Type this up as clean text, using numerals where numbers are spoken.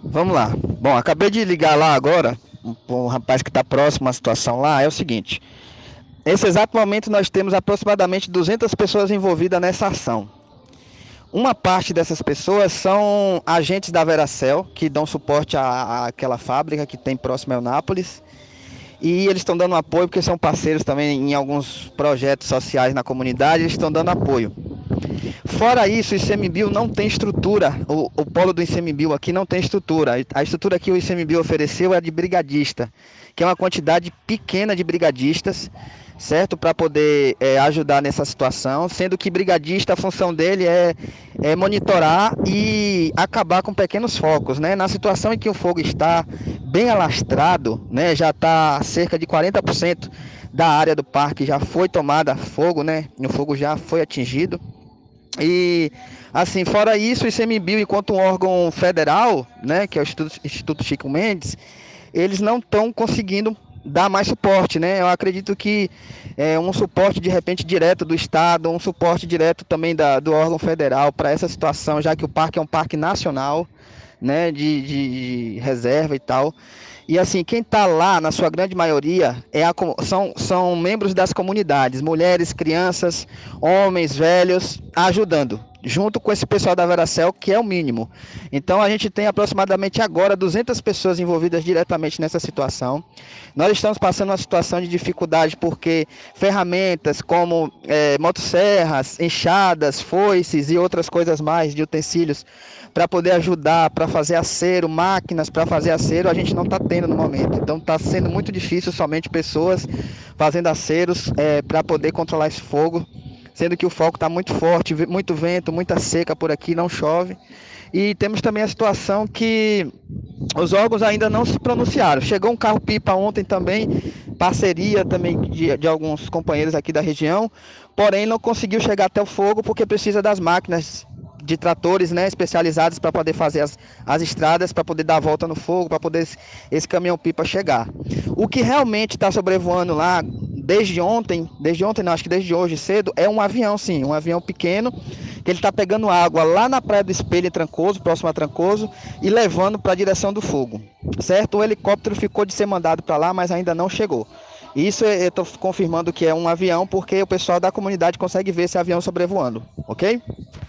Vamos lá. Bom, acabei de ligar lá agora, um rapaz que está próximo à situação lá, é o seguinte. Nesse exato momento nós temos aproximadamente 200 pessoas envolvidas nessa ação. Uma parte dessas pessoas são agentes da Veracel, que dão suporte àquela fábrica que tem próximo a Eunápolis. E eles estão dando apoio porque são parceiros também em alguns projetos sociais na comunidade, eles estão dando apoio. Fora isso, o ICMBio não tem estrutura, o polo do ICMBio aqui não tem estrutura. A estrutura que o ICMBio ofereceu é de brigadista, que é uma quantidade pequena de brigadistas, certo? Para poder ajudar nessa situação, sendo que brigadista, a função dele é monitorar e acabar com pequenos focos, né? Na situação em que o fogo está bem alastrado, né? Já está cerca de 40% da área do parque já foi tomada fogo, né? O fogo já foi atingido. E assim, fora isso, o ICMBio, enquanto um órgão federal, né, que é o Instituto Chico Mendes, eles não estão conseguindo dar mais suporte, né? Eu acredito que um suporte de repente direto do Estado, um suporte direto também do órgão federal para essa situação, já que o parque é um parque nacional, né, de reserva e tal. E assim, quem está lá, na sua grande maioria, são membros das comunidades, mulheres, crianças, homens, velhos, ajudando, junto com esse pessoal da Veracel, que é o mínimo. Então a gente tem aproximadamente agora 200 pessoas envolvidas diretamente nessa situação. Nós estamos passando uma situação de dificuldade porque ferramentas como motosserras, enxadas, foices e outras coisas mais de utensílios para poder ajudar, para fazer acero, máquinas para fazer acero, a gente não está tendo no momento. Então está sendo muito difícil somente pessoas fazendo aceros para poder controlar esse fogo, sendo que o fogo está muito forte, muito vento, muita seca por aqui, não chove. E temos também a situação que os órgãos ainda não se pronunciaram. Chegou um carro-pipa ontem também, parceria também de alguns companheiros aqui da região, porém não conseguiu chegar até o fogo porque precisa das máquinas de tratores, né, especializados para poder fazer as estradas, para poder dar a volta no fogo, para poder esse caminhão-pipa chegar. O que realmente está sobrevoando lá desde ontem não, acho que desde hoje cedo, é um avião sim, um avião pequeno, que ele está pegando água lá na Praia do Espelho, em Trancoso, próximo a Trancoso, e levando para a direção do fogo, certo? O helicóptero ficou de ser mandado para lá, mas ainda não chegou. Isso eu estou confirmando que é um avião, porque o pessoal da comunidade consegue ver esse avião sobrevoando, ok?